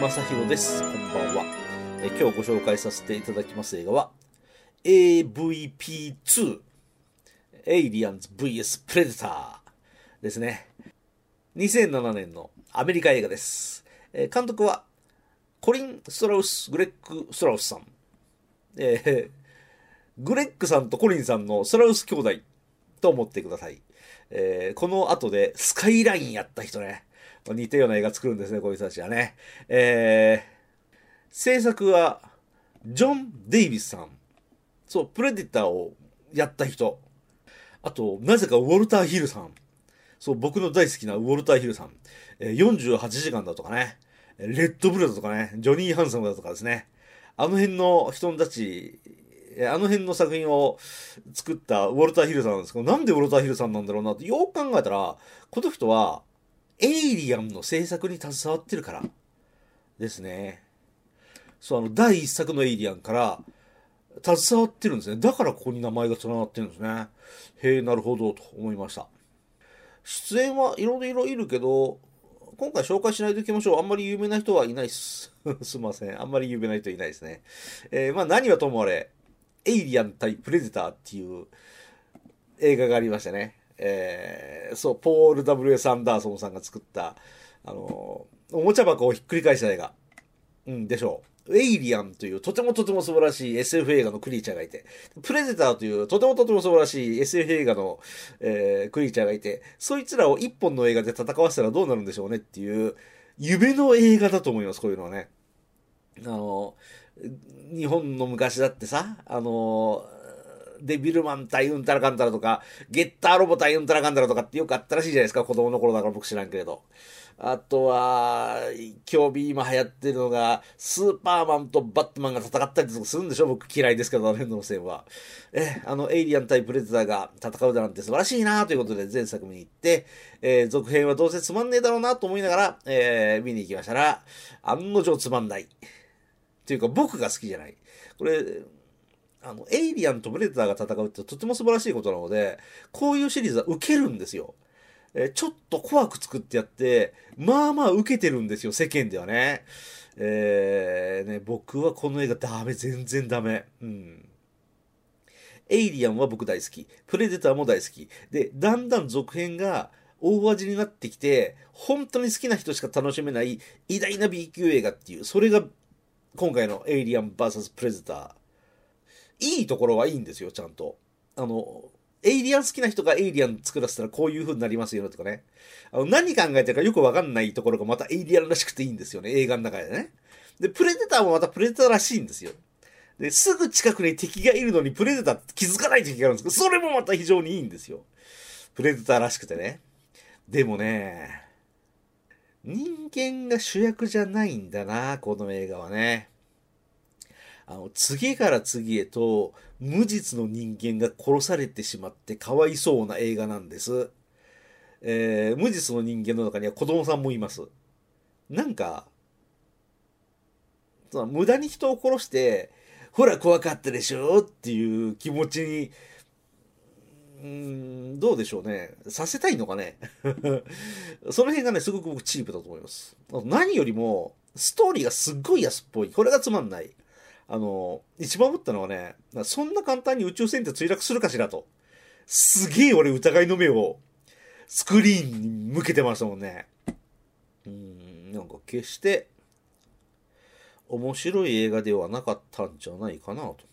正弘です。こんばんは。今日ご紹介させていただきます映画は AVP2 エイリアンズ vs プレデターですね。2007年のアメリカ映画です。監督はコリン・ストラウス・グレッグ・ストラウスさん。グレッグさんとコリンさんのストラウス兄弟と思ってください。この後でスカイラインやった人ね。似たような映画作るんですね、こういう人たちはね。制作はジョン・デイビスさん。そう、プレデターをやった人。あと、なぜかウォルター・ヒルさん。そう、僕の大好きなウォルター・ヒルさん。48時間だとかね。レッドブルだとかね。ジョニー・ハンサムだとかですね。あの辺の人たち、あの辺の作品を作ったウォルター・ヒルさんなんですけど、なんでウォルター・ヒルさんなんだろうなってよく考えたら、この人はエイリアンの制作に携わってるからですね。そう、第一作のエイリアンから携わってるんですね。だからここに名前が連なってるんですね。へえ、なるほど、と思いました。出演はいろいろいるけど、今回紹介しないといきましょう。あんまり有名な人はいないっす。すいません。あんまり有名な人いないですね。まあ何はともあれ、エイリアン対プレデターっていう映画がありましたね。そう、ポール・ W.S. アンダーソンさんが作った、おもちゃ箱をひっくり返した映画。でしょう。エイリアンというとてもとても素晴らしい SF 映画のクリーチャーがいて、プレデターというとてもとても素晴らしい SF 映画の、クリーチャーがいて、そいつらを一本の映画で戦わせたらどうなるんでしょうねっていう夢の映画だと思います、こういうのはね。日本の昔だってさ、デビルマン対うんたらかんたらとか、ゲッターロボ対うんたらかんたらとかってよくあったらしいじゃないですか、子供の頃だから僕知らんけれど。あとは、今日今流行ってるのが、スーパーマンとバットマンが戦ったりとかするんでしょ。僕嫌いですけど、あの辺の路線は。エイリアン対プレデターが戦うだなんて素晴らしいなということで前作見に行って、続編はどうせつまんねえだろうなと思いながら、見に行きましたら、案の定つまんない。っていうか僕が好きじゃない。これ、エイリアンとプレデターが戦うってとても素晴らしいことなので、こういうシリーズは受けるんですよ。ちょっと怖く作ってやって、まあまあ受けてるんですよ、世間ではね。僕はこの映画ダメ、全然ダメ。エイリアンは僕大好き。プレデターも大好き。で、だんだん続編が大味になってきて、本当に好きな人しか楽しめない偉大な B 級映画っていう、それが今回のエイリアン VS プレデター。いいところはいいんですよ、ちゃんと。エイリアン好きな人がエイリアン作らせたらこういう風になりますよとかね。何考えてるかよくわかんないところがまたエイリアンらしくていいんですよね、映画の中でね。で、プレデターもまたプレデターらしいんですよ。で、すぐ近くに敵がいるのにプレデターって気づかない敵があるんですけど、それもまた非常にいいんですよ。プレデターらしくてね。でもね、人間が主役じゃないんだな、この映画はね。次から次へと無実の人間が殺されてしまってかわいそうな映画なんです。無実の人間の中には子供さんもいます。なんか、無駄に人を殺して、ほら怖かったでしょっていう気持ちに、どうでしょうね。させたいのかね。その辺がね、すごく僕チープだと思います。何よりも、ストーリーがすっごい安っぽい。これがつまんない。一番思ったのはね、そんな簡単に宇宙船って墜落するかしらと。すげえ俺疑いの目をスクリーンに向けてましたもんね。なんか決して面白い映画ではなかったんじゃないかなと。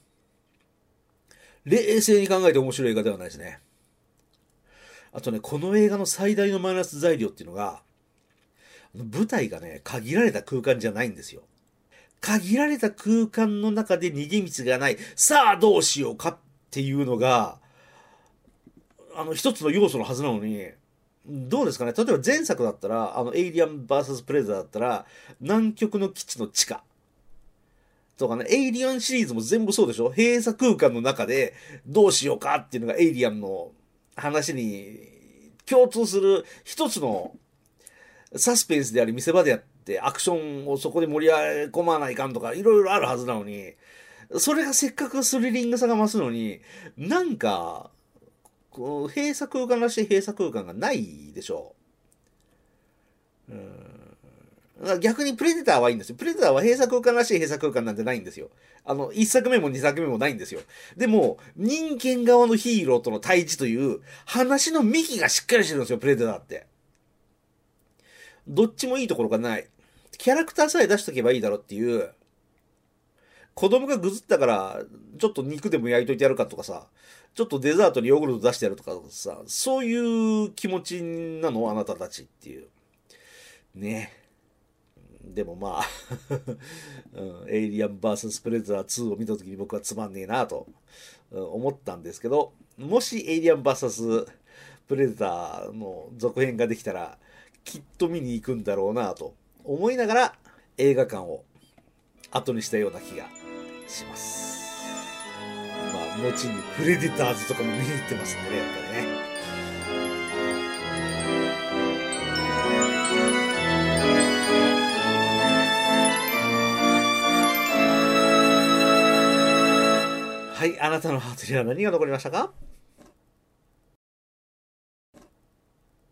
冷静に考えて面白い映画ではないですね。あとね、この映画の最大のマイナス材料っていうのが、舞台がね、限られた空間じゃないんですよ。限られた空間の中で逃げ道がない。さあどうしようかっていうのが、一つの要素のはずなのに、どうですかね。例えば前作だったら、エイリアン VS プレデターだったら、南極の基地の地下。とかね、エイリアンシリーズも全部そうでしょ。閉鎖空間の中でどうしようかっていうのがエイリアンの話に共通する一つのサスペンスであり見せ場であってアクションをそこで盛り上げ込まないかんとかいろいろあるはずなのに、それがせっかくスリリングさが増すのに、なんか、こう閉鎖空間らしい閉鎖空間がないでしょう。 逆にプレデターはいいんですよ。プレデターは閉鎖空間らしい閉鎖空間なんてないんですよ。1作目も2作目もないんですよ。でも、人間側のヒーローとの対峙という話の幹がしっかりしてるんですよ、プレデターって。どっちもいいところがない。キャラクターさえ出しとけばいいだろっていう、子供がぐずったから、ちょっと肉でも焼いといてやるかとかさ、ちょっとデザートにヨーグルト出してやるとかさ、そういう気持ちなのあなたたちっていう。ね。でもまあ、エイリアン VS プレデター2を見た時に僕はつまんねえなと思ったんですけど、もしエイリアン VS プレデターの続編ができたら、きっと見に行くんだろうなと思いながら映画館を後にしたような気がします。まあ、後にプレデターズとかも見に行ってますんでね、やっぱりね。はい、あなたのハートには何が残りましたか？